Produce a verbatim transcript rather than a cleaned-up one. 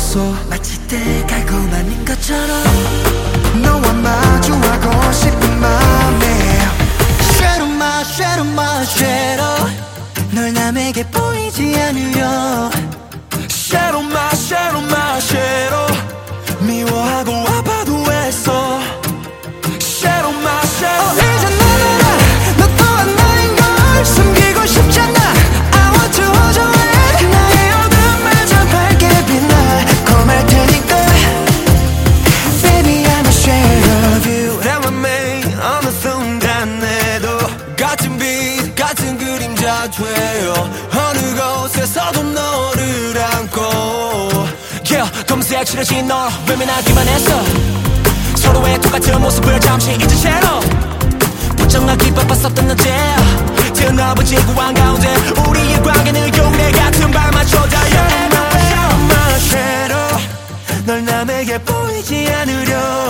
있어. 마치 때가 고만인 것처럼 너와 마주하고 싶은 맘에 Shadow my shadow my shadow 널 남에게 보이지 않으려 Shadow my shadow my shadow 미워하고 아파도 했어. Shadow my shadow 어, 이제 너는 너 또한 나인 걸 숨기고 싶잖아. I want to hold you hand 나의 어둠을 저 밝게 빛나 고말 테니까 Baby I'm a shadow of you 나만 매일 어느 순간 내도 같은 빛 같은 그림자 되어 어느 곳에서도 너를 안고 yeah, 검색 칠해진 널 외면하기만 했어. 서로의 똑같은 모습을 잠시 잊은 채로 부정하기 바빴었던 낮에 태어나본 지구 한가운데 우리의 관계는 요래 같은 발맞춰 달려. 널 남에게 보이지 않으려